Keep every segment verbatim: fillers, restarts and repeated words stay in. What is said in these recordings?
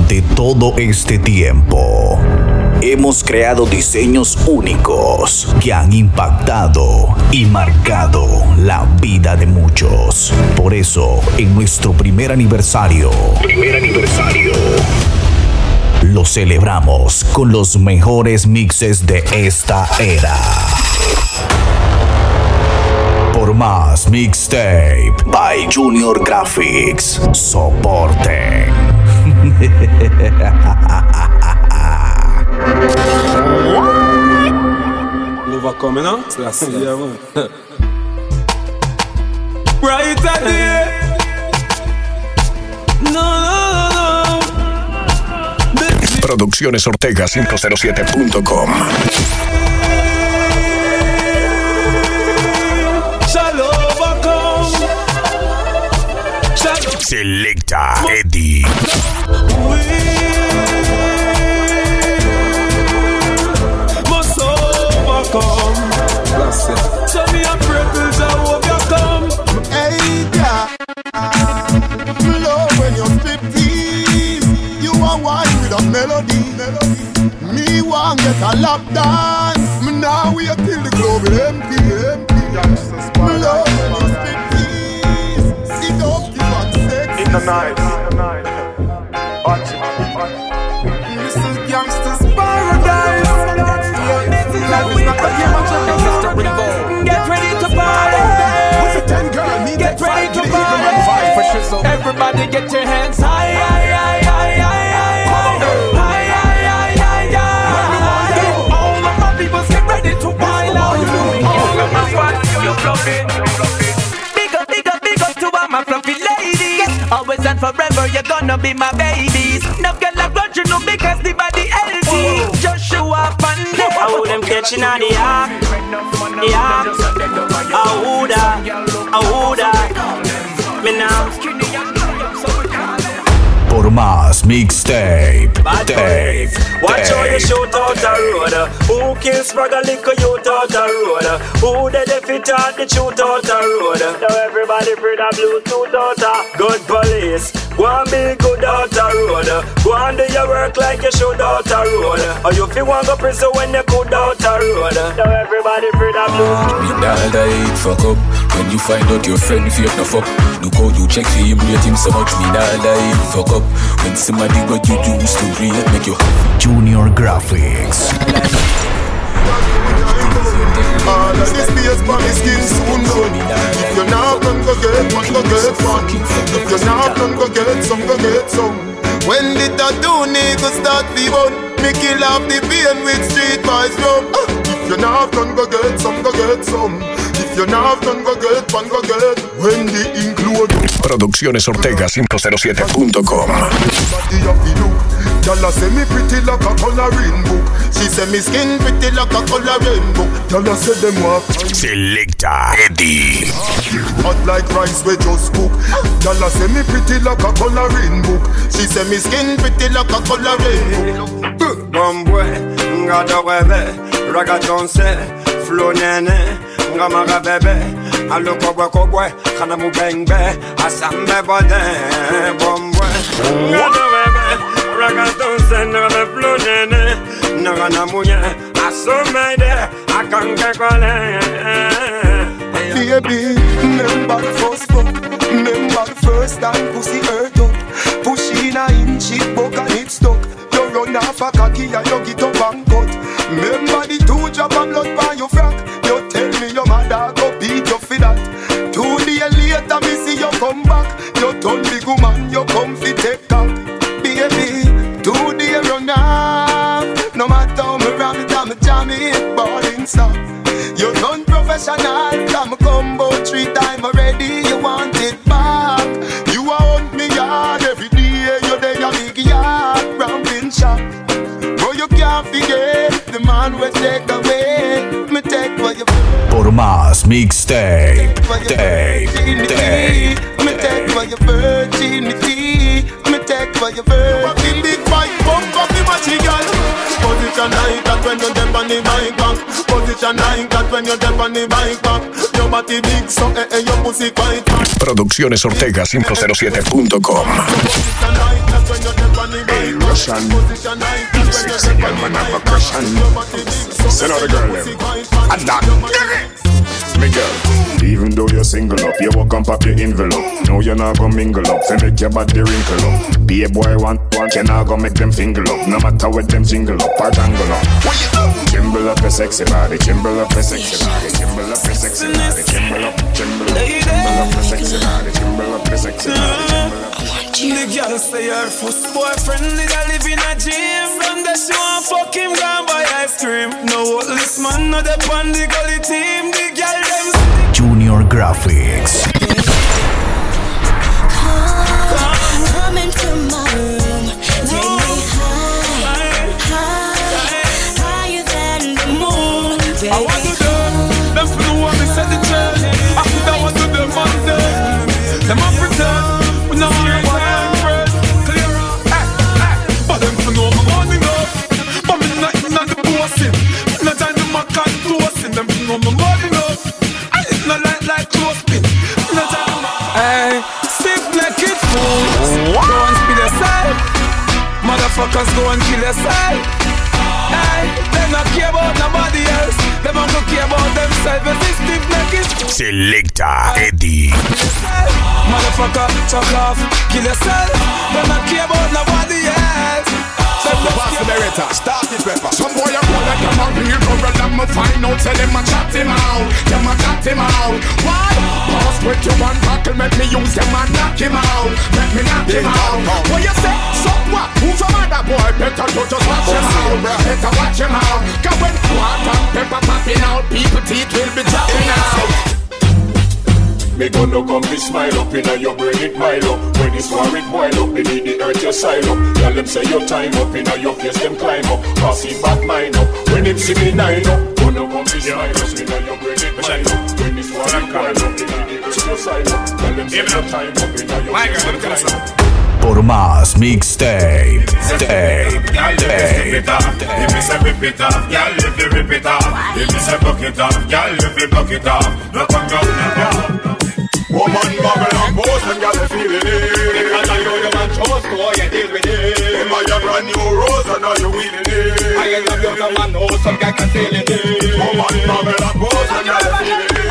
Durante todo este tiempo, hemos creado diseños únicos que han impactado y marcado la vida de muchos. Por eso, en nuestro primer aniversario, primer aniversario, lo celebramos con los mejores mixes de esta era. Por más Mixtape by Junior Graphics. Soporten. Lova coming out? That's it, yeah, man. Right at the No, no, no, no. Producciones Ortega cinco cero siete punto com. Selecta Eddie. We must overcome. That's it. So me a pray till Jehovah come. Hey, yeah. Love when you spit tease. You are wine with a melody. Me want get a lap dance. Me now wait till the club empty, empty. Me love when you spit tease. Sit up, give up sex. In the night, watch it. This is gangster's paradise. Life is not a game of chance. Get ready to party. With a ten girl, me Get ready to party. Everybody get your hands high, high, high, high, high, high, high, high, high, high. All of my people get ready to wild out. All of my fans, you fluffy. Big up, big up, big up to all my fluffy ladies. Always and forever, you're gonna be my babies. No girl I got you know because the body healthy. Just show up and live. I would them catching on the app. Yeah, I woulda, I woulda. Me now. Por más Mixtape. Tape. Watch how you Tape. shoot out the road. Who kills brag a little youth out the road? Who the defeat out the shoot out the road? Now everybody free the Bluetooth out the good police. Go and be good out the road. Go and do your work like you should out the road. Or you feel want go prison when you good out the road. Now everybody free the Bluetooth. Me nah like fuck up. When you find out your friend if you have no fuck, look how you check for him, rate him so much. Me nah like fuck up. When somebody what you used to rate make you Junior Graphics. All of this space for me skin soon done. If you're not done, go get one, go get one. If you're not done, go get some, go get some. When the tattoo niggas start be one, me kill off the pain with street boys rum. If you're not done, go get some, go get some. If you're not done, go get one, go get. When the include Producciones Ortega cinco cero siete punto com. Y'all say me pretty like a coloring book. She say me skin pretty like a coloring book. Y'all say them walk Selecta Eddie. hot like rice we just cook. Y'all say me pretty like a coloring book. She say me skin pretty like a coloring book. Bombwe, ngada webe, raga jonse, flow nene, ngamaga bebe, alo kobwe kobwe, kana mu bengbe, asambe bode. Bombwe, ngada webe, raga jonse, ngame flow nene, ngana munye, asomede, akange kole. Baby, remember the first fuck. Remember the first time pussy hurt up. Push in a inch, it buck and it stuck. You run off a cocky and you get up and cut. Remember the two drop of blood by your frack. You tell me your mother go beat you for that. Two days later me see you come back. You turn big woman, you come fi take up. Baby, two days run off. No matter how me ram it, I'm a jam it, ballin' stop. You done professional, come combo three time already. You want it back. You want me yard every day. You there a big yard, ramping shop. But you can't forget the man will take away. Me take what you Por más Mixtape. Tape. Tape. me take for your virginity. Me take for your virginity. Big fight, bump up the material. Position like that when you're deep on the bike back. Position like that when you're deep on the bike back. You body big, so eh eh your pussy quite hot. Producciones Ortega cinco cero siete punto com. Hey, Russian. Sexy girl, man, have a crush on. Send out the girl, them. And that. Me girl, even though you're single up, you walk and pop your envelope. No, you're not gonna mingle up, so make your body wrinkle up. Be a boy want one, you're not gonna make them finger up. No matter what them jingle up or jangle up. Chimble up your sexy body, chimble up your sexy body, chimble up your sexy body, chimble up, chimble up, chimble up your sexy body, chimble up your sexy body, chimble up. The girl say her first boyfriend is a live in a gym. From the show and fuck him, gone buy ice cream. No this man, no the on the gully team. The girl them Junior Graphics. Come, come into my room. Take me high, high, higher than the moon. Take I want to do them for the one that said the church. I put that one to them on them. Them a pretend, we know I'm one friend. Clear up, eh, eh. But them for know I'm on enough. But me not in on the bossing. Not time to my cat toasting. Them for know I'm on enough. I it's not like like clothespin. Not time to my hey, stiff naked fools. Go and speed aside. Motherfuckers go and kill aside. Hey, they not care about nobody else. They want to care about themselves. And this stiff naked Selecta Eddie. motherfucker, chuck off, kill yourself. They not care about nobody else. Start it, pepper. Some boy a call like them a real girl. Them a find out, tell them a chat him out. Them a chat him out. Why? Pass with you one tackle, make me use them and knock him out. Make me knock him out. What you say? So what? Who's a mother boy? Better to just watch him out. Better watch him out. Cause when water and pepper popping out, people teeth will be dropping out. Me gonna come be smile up inna your brain it mile up. When it's war it boil up, they need the earth your side up. Tell them say your time up inna your face them climb up. Pass it back mine up. When him see me nine up, gonna come be smile up inna your brain it mile up. When it's war it boil up, they need the earth your side up. Tell them say your time up inna your face them climb up. Por más mixtape, tape, tape. If me say rip it off, y'all if you rip it off. If me say buck it off, y'all if you buck it off. No come down, no. Woman bubble and boast and y'all feeling it. Because I know you man chose to how you deal with it. Am I your brand new rose and are you wheeling it? I ain't love you no man know some guy can sail it. Woman bubble and boast and y'all feeling it.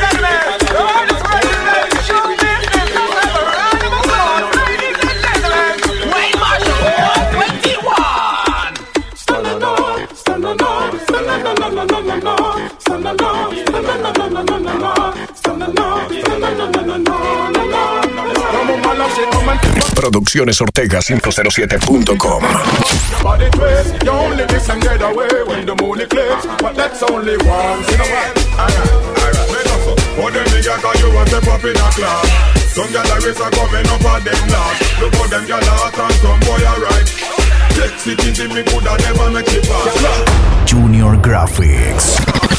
Producciones Ortega cinco cero siete punto com. Body twist, you only miss and get away when the moon eclipse. But that's only once in a while. Alright, alright, me know so. But then me got cause you want to pop in a class. Some gyal a race are coming up at them last. Look how them gyal hot and some boy alright. Flex it easy, me coulda never make it pass. Junior Graphics.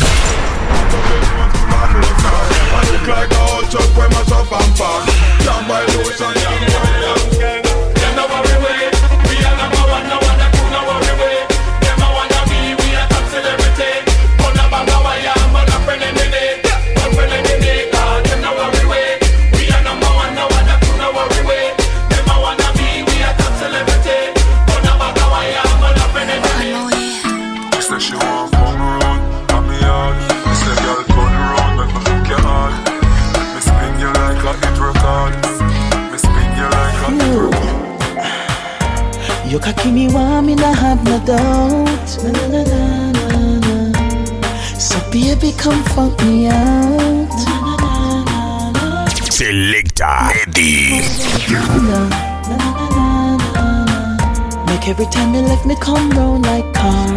I look like a hot truck when my shop and pass. Down by lotion, down by lotion. Them no worry way, we are number one, no one that could no worry way. Them no wanna be, we are top celebrity. But a bag of wire, but a friend in the day. One friend in the day, God, them no worry way. We are number one, no one that could no worry way. Them no wanna be, we are top celebrity. But a bag of wire, but a friend in the day. I said she want come around, and me hard. I said girl turn around, make me look your heart. Me spin you like a hit record. Me spin you like a hit record. Your cocky me want me not have no doubt. Na, na, na, na, na, na. So baby come fuck me out. Na, na, na, na, na. Selecta Eddie. Na, na, na, na, na, na. Make every time you left me come round like karma.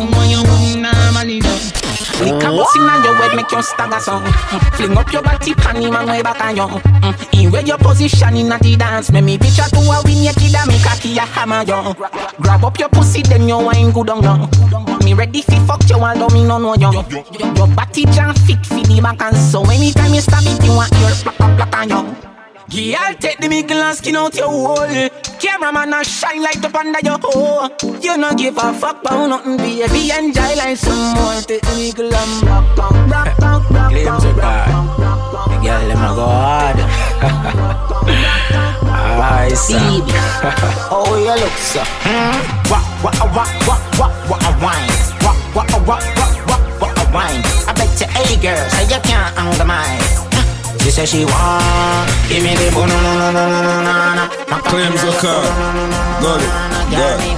Lick a bus inna your head, make you stagger song. mm. Fling up your body, panty man way back on you. mm. In where your position inna the dance, make me picture to a win your kid and make a key a hammer you. Grab up your pussy, then you wine good on you. Me ready fi fuck you, although me no know you. Your body jam fit fi the back and so anytime you stab it, you want your black black on you. Girl, take the mickle and skin out your hole. Cameraman a shine light up under your hole. You no give a fuck about nothing, baby. Enjoy life some more. Take the mickle and rock, rock, rock, rock, rock, rock, rock, rock, rock. look, sir. What, what, what, what, what, what a wine. What, what, what, what, what, what a wine. I bet you, hey girl, say you can't undermine. She said she want, give me the boom, no, no, no, no, no, no, no. Claims a car. Got it. Got it.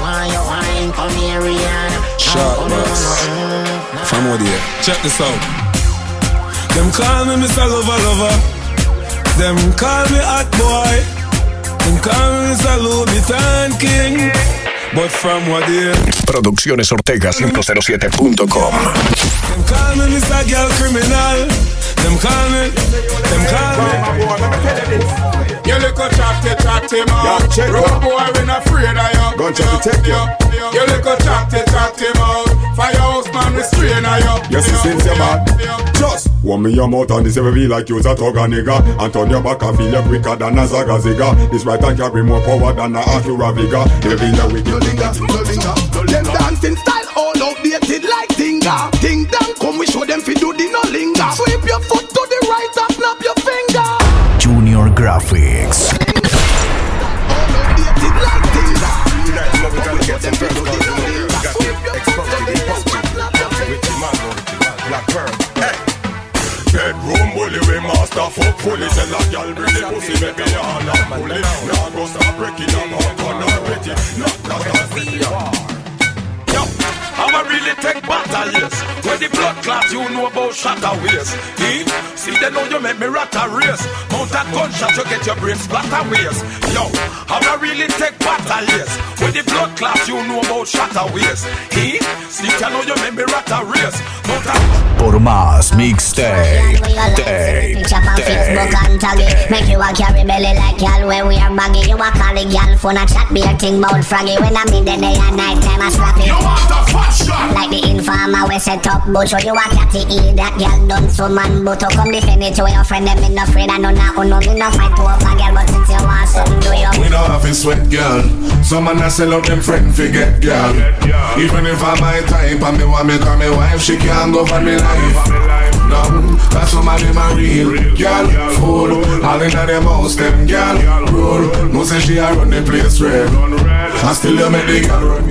Sharp boss. From what here? Check this out. Them call me Mister Lover Lover. Them call me Hot Boy. Them call me Mister Louboutin King. But from what here? Producciones Ortega cinco cero siete punto com. Them call me Mister Girl Criminal. Them call me, them call me. You look a chatty chatty man. Road boy, we not afraid of you. Gun chatty take you. You look a chatty chatty man. Firehouse man, we strain of you. Yes, you since you're bad. Just want me your mouth and this ever be like you's a tug a nigga. And turn your back and feel you quicker than a zaga ziga. This right hand carry more power than a Acura Viga. You feel you with your linger, your linger. Them dancing style all outdated like Dinga. Ding dong, come we show them fi do the no linger. Sweep your foot to the right and snap your finger. Junior Graphics. Bedroom bully, we master fuck fully. Tell a girl bring the pussy, make me all up fully. Now go start breaking up, I'm gonna ready. Not that Yo, I'ma really take battle, yes. When the blood clot, you know about shatter ways. Eh? See, they know you make me rat a race. Mount a gunshot, you get your brain splatter ways. Yo, I'ma really take battle, yes. When the blood clot, you know about shatter ways. Eh? See, they know you make me rat a race. Mount a Por más mixtape, tape, tape. Make you a carry belly like y'all when we are baggy. You a call it y'all phone a chat be a thing bout froggy. When I'm in the day and night time I slap it. You want a fast shot? Like the informer we set up but show you a catty eat that girl done so man. But to come defend it to your friend them in no afraid and none of no me no fight to a girl. But since you want something do you? We don't have to sweat girl. Some man a sell out them friend forget girl. Even if I'm my type and me want me call me wife, she can't govern me life. No, that's somebody my real girl. Fool, all in them house, them girl. Rule, no say she a run the place red. I still you make the girl run.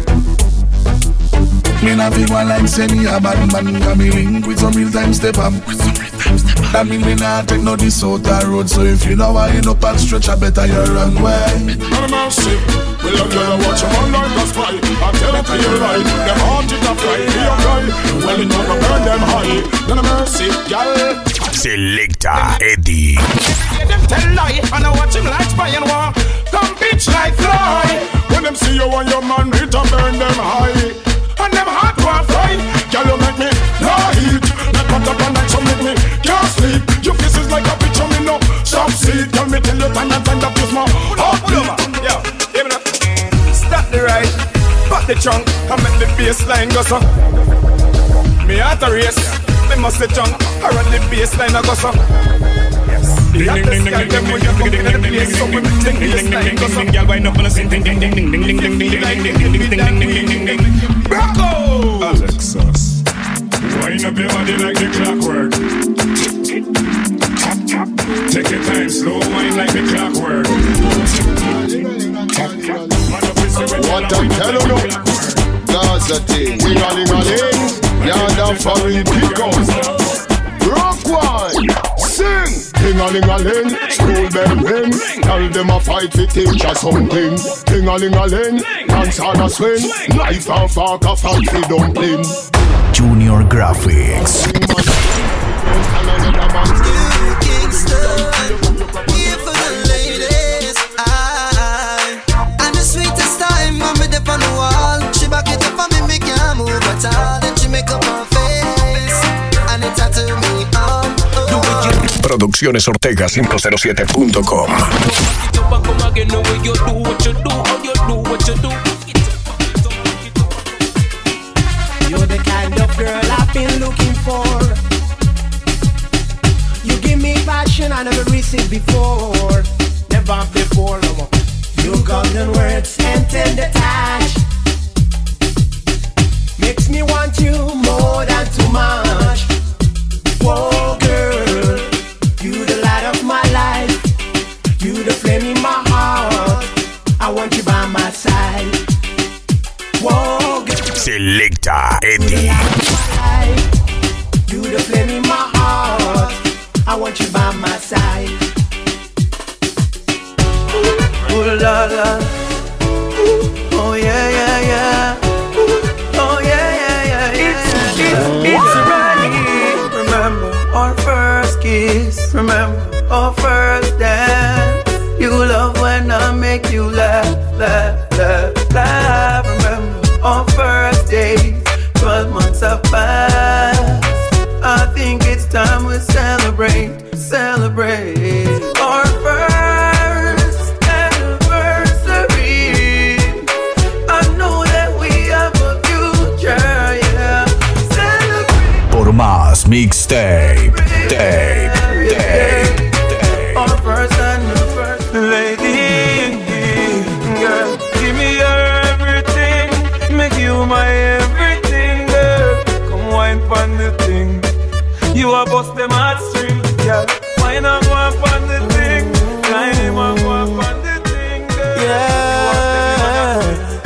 Me not feel one like say me a bad man. Got me link with some real time step up. That mean me not take no this out the road. So if you know why you up and stretch, I better you run way. No mercy, we love you watch your man like a spy. I tell it to you right, them heart it a fly, be a guy. Well it don't burn them high. No mercy, girl. Selecta Eddie. Them tell lie, and I watch him like spy and war. Come bitch like fly. When them see you and your man, it a burn them high. And them heart want fly. Girl you make me no heat. Like put up a night so make me can't sleep. Your face is like a picture me no stop seat. Tell me tell you time and time that you small. Oh pull over, yeah, give me that. Stop the ride, back the trunk, and make the baseline go so. Me heart a race, me must say jump. I run the baseline a go so. Yes. The hottest guy them when you come in the place, so we make the baseline go so. Girl wind up on a scene, ding ding ding ding ding ding ding ding ding ding ding ding ding ding ding. Bravo! Alexis. Wind up your body like the clockwork. Take your time, slow wind like the clockwork. What I'm telling you, that's the thing. Ling-a-ling-a-ling, yard of foreign pickles. Rock wine, sing. Ling-a-ling-a-ling, school bell ring. Tell them a fight for teach or something. Ling-a-ling-a-ling, dance on a swing. Knife and fork a fight for dumpling. Junior Graphics. Here for the ladies, I, and the sweetest time when me dip on the wall. She back it up and me, me can't move at all. Then she make up her face, and it tattoo me on. Producciones Ortega cinco cero siete punto com. You're the kind of girl I've been looking for. You give me passion I never received before. Never before, no. Your golden words and tender touch makes me want you more than too much. Whoa, girl, you the light of my life. You the flame in my heart. I want you by my side. Selecta Eddie. You the flame in my heart. I want you by my side. Ooh la la. Ooh, oh yeah yeah yeah. Ooh, oh yeah yeah yeah yeah. It's it's, it's right. Remember our first kiss. Remember our first dance. You love when I make you laugh, laugh, laugh, laugh. Remember our first days. Twelve months have passed. I think it's time we celebrate, celebrate our first anniversary. I know that we have a future, yeah. Celebrate. Por más mixtape, tape, tape, tape. Our first anniversary, lady, girl, give me your everything, make you my everything, girl. Come wine pon the thing. You a bust them heartstrings, yeah. Why not go up on the thing? Why not go up on the thing, girl? Yeah,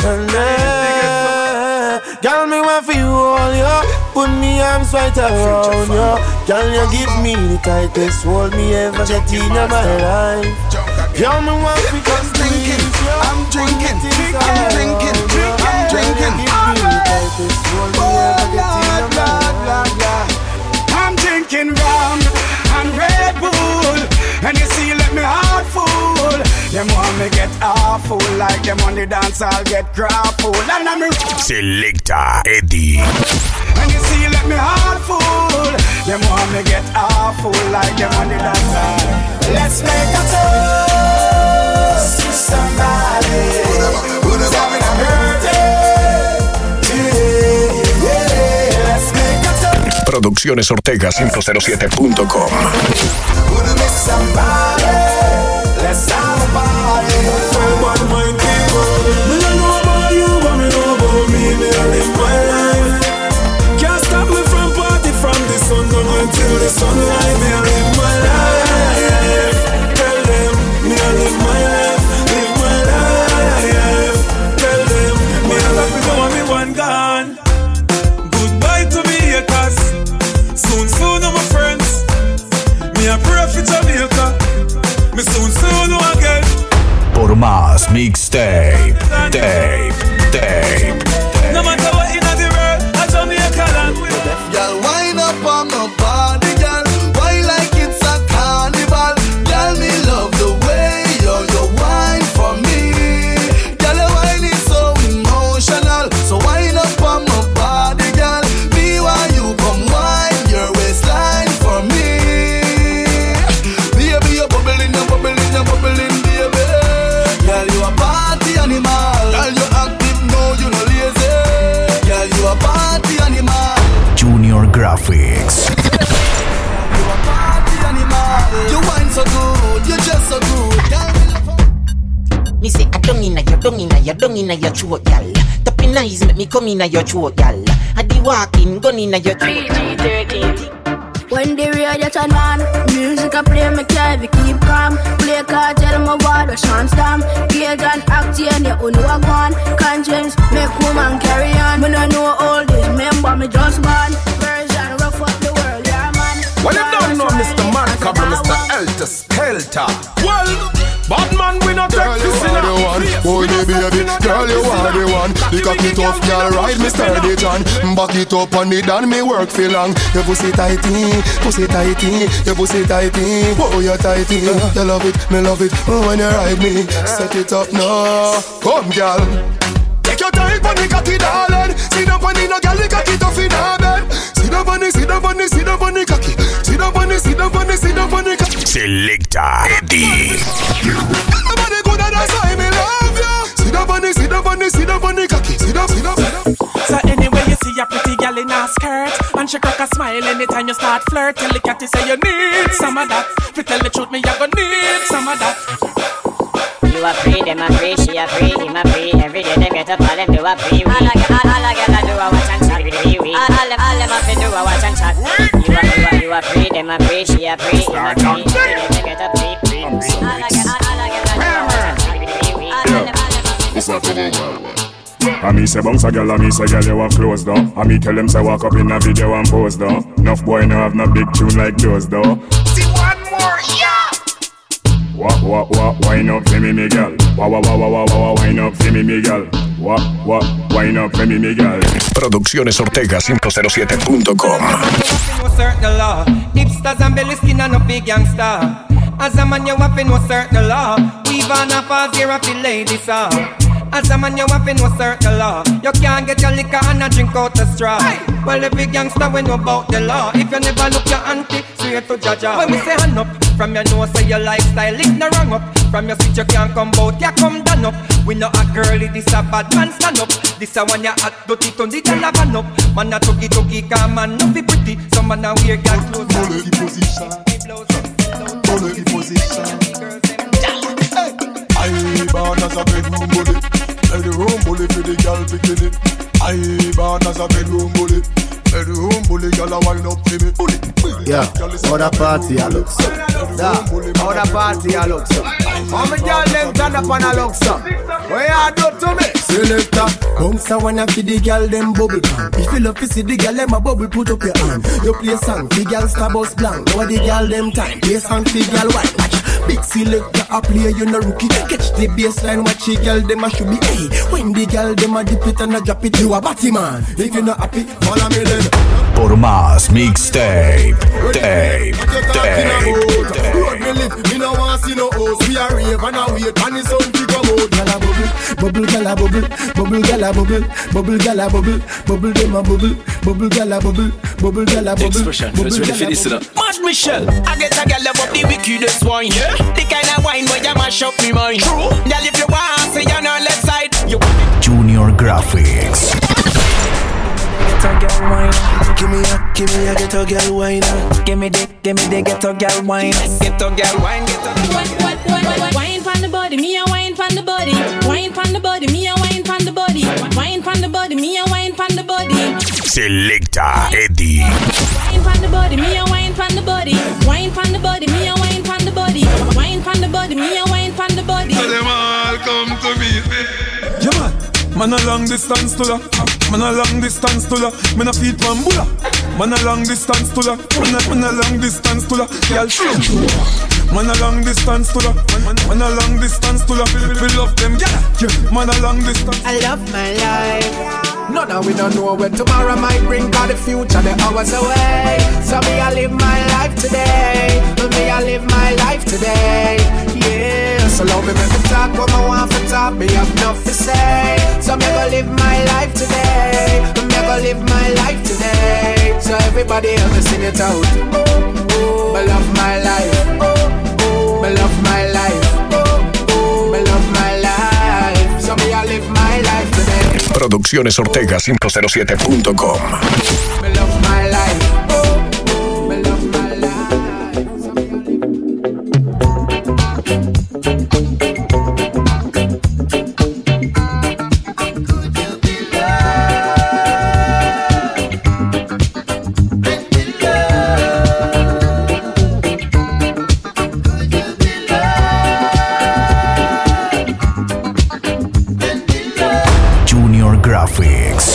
girl, me want for you all, yo. Put me arms right around you. Girl, you give me the tightest hold me ever get in my life. Girl, me want for come drinking. I'm drinking, I'm drinking, I'm drinking. Give me the tightest hold me ever get in my life. I'm drinking rum and Red Bull, and you see, let me heart full. Them want me get awful, like them on the dance, I'll get grappled. And I'm Selecta Eddie. And you see, let me heart full. Them want me get awful, like them on the dance, I'll. Let's make a toast to somebody who's having a birthday today. Yeah, let's make a toast. Producciones Ortega cinco cero siete punto com. Let's have a party. From one mind people. Me don't know about you, but me know about me. Me I live my life. Can't stop me from party from the sun down until the sunlight. Me I live my life. Tell them me I live my life. Live my life. Tell them me I love me, but me one gone. Goodbye to me haters. Soon, soon, I'm my friends. Me a pray for Jamaica. Me soon, soon, again. Por más mixtape, tape, tape. No matter what in the world, a Jamaica land with. Y'all wind up on my body, girl. Why like it's a carnival? Girl, me love the way you you wine for me. Girl, your wine is so emotional. So wind up on my body, girl. Me while you come wine your waistline for me. Baby, you're bubbling, you're bubbling, you're bubbling, baby. Girl, you a party animal. Girl, you active, no, you no lazy. Girl, you a party animal. Junior Graphics. You a party animal. You wine so good, you just so good. Girl, me say I don't inna your, don't inna your, don't inna your throat, y'all. Tapping eyes make me come inna your throat, y'all. I be walking, gun inna your throat. three G thirteen. When the radio turn on, music I play, me can't keep calm. Play card, tell them about the chance stamp. Pagan, act, and you know what one. Conscience, make woman carry on. Me no know all this, remember me just born. Version, rough up the world, yeah man. Well, you don't know Mister Macabre, Mister Elter Skelter. Well, bad man, we not take this in a oh, yeah, baby, girl, you are the one. The cocky tough, girl, ride me sturdy John. Back it up on it and me work for long. Your pussy tighty, pussy tighty, your pussy tighty. Oh, you're tighty, you love it, me love it. Oh, when you ride me, set it up now. Come, girl. Take your time on the cocky, darling. Sit up on the no girl, the cocky tough in her bed. Sit up on the, sit up on the, sit up on the cocky. Sit up on the, sit up on the, sit up on the cocky. Selecta Eddie. Nobody good and that's why me love you. Sit up on the, sit up on the, sit up on the cocky. Sit up, sit up, sit up. So anyway, you see a pretty girl in a skirt, and she crack a smile anytime you start flirt. Tell the catty say you need some of that. If you tell the truth, me you gonna need some of that. You a free, them a free, she a free, him a free. Every day them get up, all them do a free. All a girl, all a girl a do a watch and chat with the wee. All all them, all them a fi do a watch and chat. You a, you a, you a free, them a free, she a free, him a free. Every day them get up, free, free. All a girl, all a girl a do a watch and chat with the wee. All all them, all them a fi do a watch and chat. And me say bounce a girl, and me say girl you have clothes though. And me tell them say walk up in a video and pose though. Enough boy no have no big tune like those though. See one more, yeah. Wah wah wah, wine up for me, me girl. Wah wah wah wah wah wah, wine up for me, me girl. Wah wah, wine up for me, me girl. Producciones Ortega cinco cero siete punto com. Hipsters and belly skin and no big gangster. As a man you have to know certain law. We've on a fast here of the ladies are. As a man you have to know certain law. You can't get your liquor and a drink out the straw. Well every gangster we know about the law. If you never look your auntie, straight to Jaja. When we say hand up, from your nose say your lifestyle is no wrong up. From your switch you can't come out, you come down up. We know a girlie, this a bad man stand up. This a one you hot, dirty, turn the tell a van up. Man a tuggy tuggy, come man no be pretty. Some man a wear girl clothes. Follow the position. Follow the position. I born as a bedroom bully. Bedroom bully for the girl bikini. I born as a bedroom bully. Bedroom bully, girl a wine up to me. Yeah, how the party a look so. Yeah, how the party a look so. How me girl them turn up and a look so. What you do to me? Selector, bounce a wanna feed the girl them bubble pan. If you love to see the girl them a bubble, put up your hand. You play song, the girl star bus blank. Now the girl them time, play song, the girl white. Watch, big selector a play, you no rookie. Catch the baseline, watch the girl them a should be. Hey, when the girl them a dip it and a drop it, you a batty man. If you not happy, follow me then. Por más mixtape, tape, tape. Road me live, me no want see no host. We a rave and a wait, and the sun to come out. Gala bubble, bubble gala bubble, bubble gala bubble, bubble gala bubble, bubble dem a bubble, bubble gala bubble, bubble gala bubble. Expression, let's ready for this up. Mad Michelle, I get a girl above the wickedest wine, yeah. The kind of wine where you mash up me mind. True, girl if you want, say you're on left side. You Junior Graphics. Get a girl wine. Give me a, give me a get a girl wine. Give me the, give me the get a girl wine. Get a girl wine, get a wine. Wine from the body, me a wine from the body. Wine from the body, me a wine from the body. Wine from the body, me a wine from the body. Selecta Eddie. Wine from the body, me a wine from the body. Wine from the body, me a wine from the body. Wine from the body, me a wine from the body. So them all come to me. Yeah man, man a long distance to la. Man a long distance to la. Man a feet man bula. Man a long distance to la. Man a, man a long distance to la. Y'all show. Man a long distance to la. Man, man, man a long distance to la. We love them, yeah. Yeah. Man a long distance. I love my life. None of we don't know where tomorrow might bring. Cause the future the hours away. So me I live my life today. Me I live my life today. Yeah. So love me make me talk what I want for talk. Me have enough to say. So me go live my life today. Me go live my life today. So everybody else me sing it out. Oh, oh. Me love my life. Oh, oh. Me love my life. Oh, oh. Me love my life. So me I live my life today. Producciones Ortega cinco cero siete punto com. Me love my life. Graphics.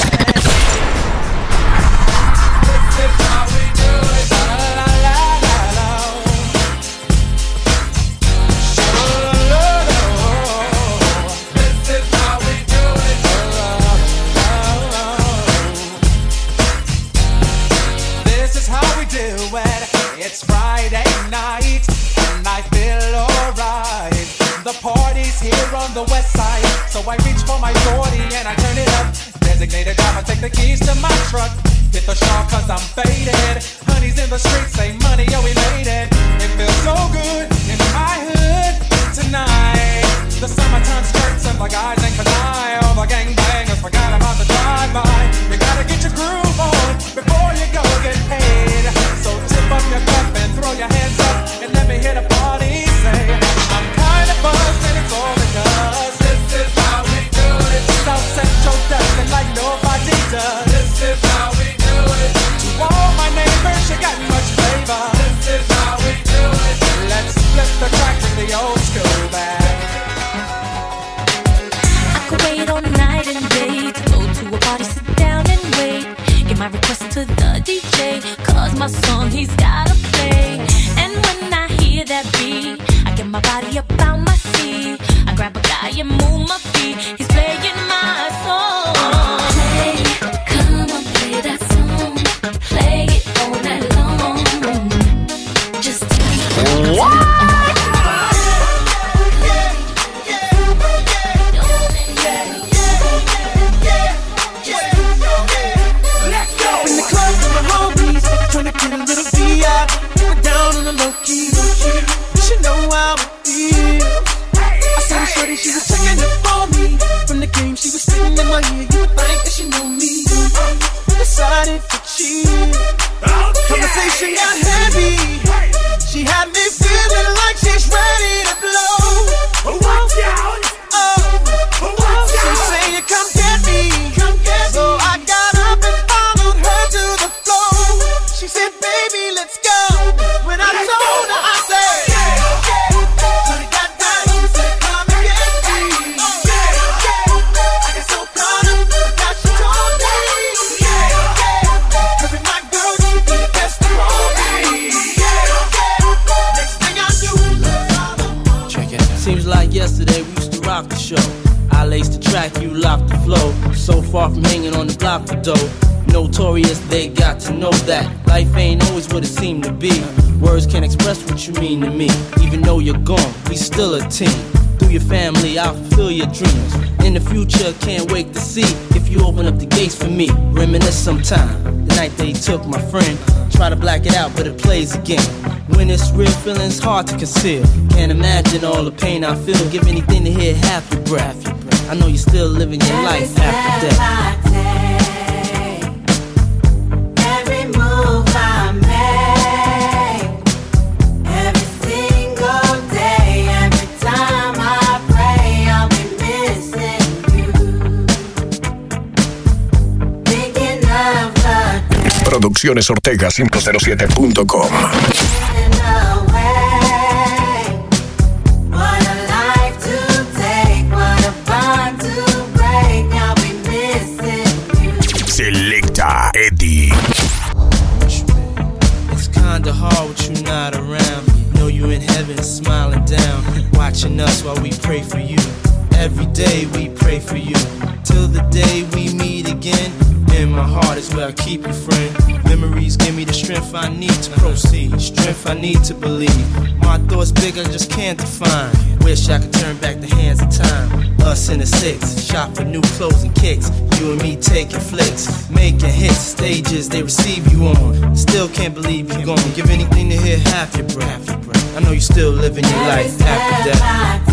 This is how we do it. It's Friday night and I feel alright. The party's here on the west side, so I reach for my forty and I turn it up. Designated driver, take the keys to my truck. Hit the shop cause I'm faded. Honey's in the streets, say money, yo, we made it. It feels so good in my hood tonight. The summertime skirts and the guys ain't canine. All the gangbangers forgot about the drive-by. You gotta get your groove on before you go get paid. So tip up your cup and throw your hands up and let me hear the party say, I'm kinda buzzed and it's all because this is how we do it. South Central does it like nobody does. This is how we do it. To all my neighbors, you got much flavor. This is how we do it. Let's flip the track with the old school back. I could wait all night and day to my body up on my feet. I grab a guy and move my feet. He's playing my song. Play, come on, play that song. Play it all night long. Just take it. What? Tryna get a little V I P, we're down on the low key. She know how I feel. I saw the shorty, she was checking up for me. From the game, she was sitting in my ear. You would think that she knew me. Decided to chill. Conversation got heavy. She had me feeling like she's ready to blow. Watch out! Oh, she said, "Come get me." So I got up and followed her to the floor. She said, "Baby, let's go." When I told her, I said, yeah, yeah. So they got down, she said, "Come and get me." Yeah, yeah. I got so proud of her, now she told me. Yeah, yeah. Cause with my girl, she be the best of all me. Yeah, yeah. Next thing I knew, check it out. Seems like yesterday we used to rock the show. I laced the track, you locked the flow. So far from hanging on the block for dough. Notorious, they got to know that life ain't always what it seemed to be. Words can't express what you mean to me. Even though you're gone, we still a team. Through your family, I'll fulfill your dreams. In the future, can't wait to see if you open up the gates for me. Reminisce sometime, the night they took my friend. Try to black it out, but it plays again. When it's real, feeling's hard to conceal. Can't imagine all the pain I feel. Give anything to hear half your breath. I know you're still living your life after death. Producciones Ortega cinco cero siete punto com. Selecta Eddie. It's kinda hard with you not around. Know you in heaven smiling down, watching us while we pray for you. Every day we pray for you, till the day we meet again. In my heart is where I keep you, friend. Memories give me the strength I need to proceed, strength I need to believe. My thoughts big, I just can't define. Wish I could turn back the hands of time. Us in the six, shop for new clothes and kicks. You and me taking flicks, making hits, stages they receive you on. Still can't believe you're gone. Give anything to hear half your breath. I know you still living your life after death.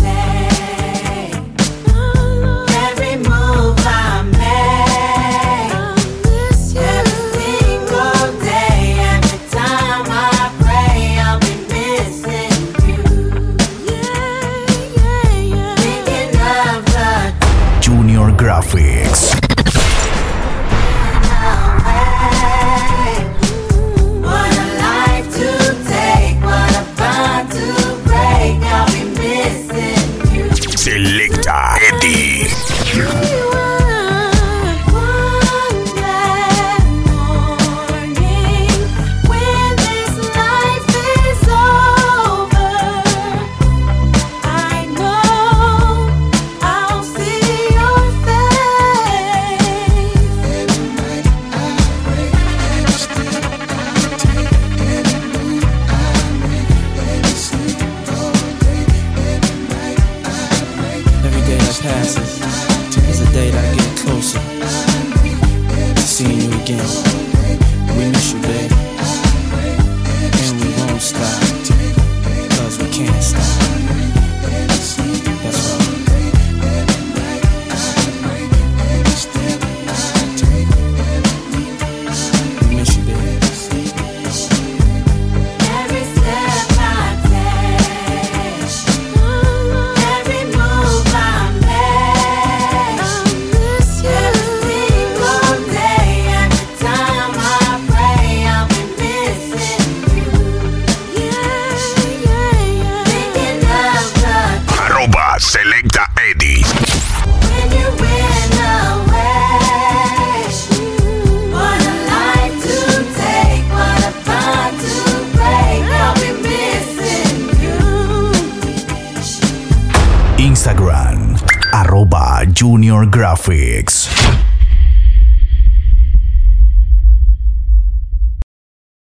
Graphics. Selecta Eddie. Instagram, arroba Junior Graphics.